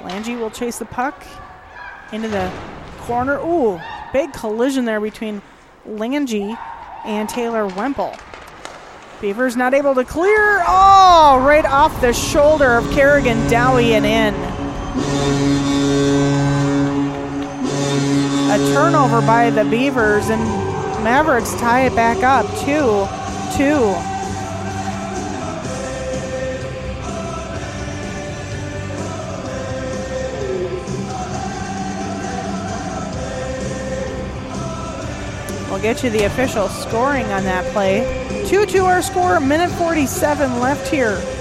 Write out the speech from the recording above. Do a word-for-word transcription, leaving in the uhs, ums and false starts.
Lange will chase the puck into the corner. Ooh, big collision there between Lange and Taylor Wemple. Beavers not able to clear. Oh, right off the shoulder of Kerrigan Dowie and in. A turnover by the Beavers, and Mavericks tie it back up, two two. We'll get you the official scoring on that play. two two our score, minute forty-seven left here